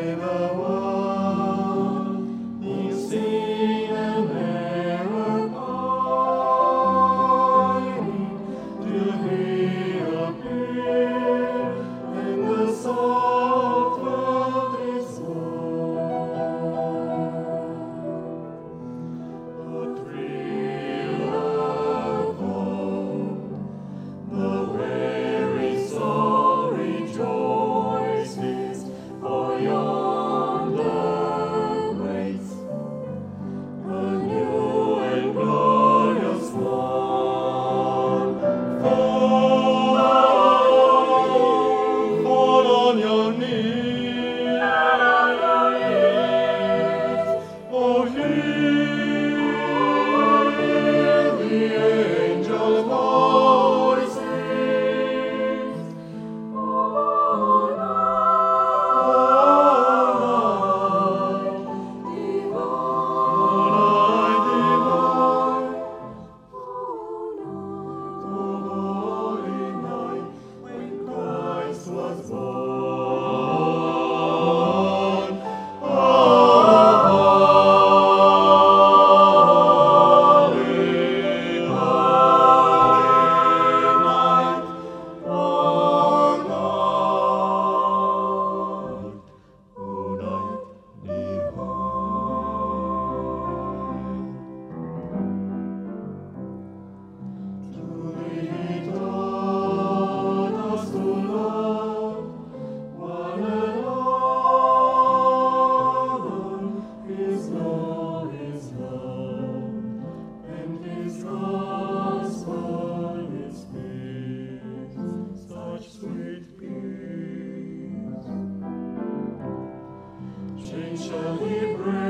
the world in sin and error pining, till He appear and the soft world is won. A thrill of hope, the weary soul rejoices, for yonder waits a new and glorious morn. Fall on your knees, oh, hear the angels' voices. All night divine, the holy night when Christ was born. Holy, holy night, oh night divine. Truly He taught us to love one another. His law is love, and His gospel is peace, such sweet peace. Chains shall He break,